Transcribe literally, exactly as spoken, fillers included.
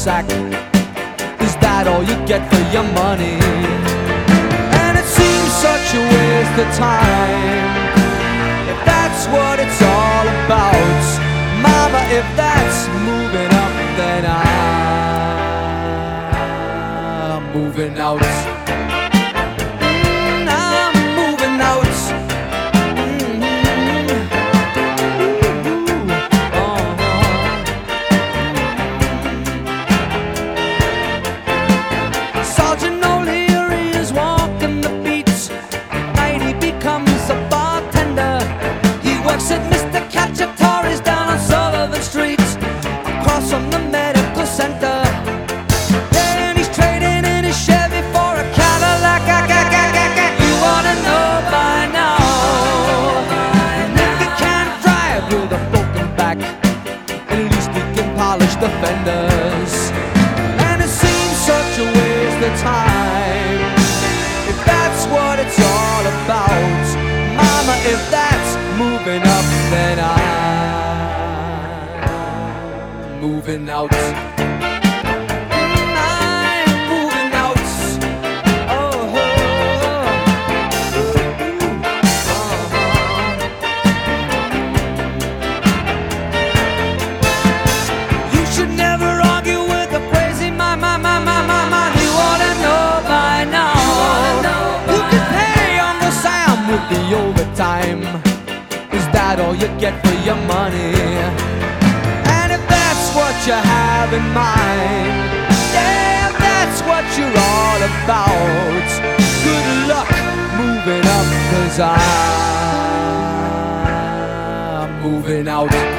cul-de-sac. Is that all you get for your money? And it seems such a waste of time, if that's what it's all about. Mama, if that's moving up, then I'm moving out. Said Mister Cacciatore's down on Sullivan Street, across from the medical center. Yeah, and he's trading in his Chevy for a Cadillac. You ought to know by now. If he can't drive with a broken back, at least he can polish the fenders. And it seems such a waste of time, if that's what it's all about. Mama, if that's moving up, then I'm moving out. I'm moving out. Oh, oh, oh. You should never argue with a crazy my, my, my, my, my, my. You ought to know by now. You can pay Uncle Sam with the overtime. Is that all you get for your money? And if that's what you have in mind, yeah, if that's what you're all about, good luck moving up, 'cause I'm moving out.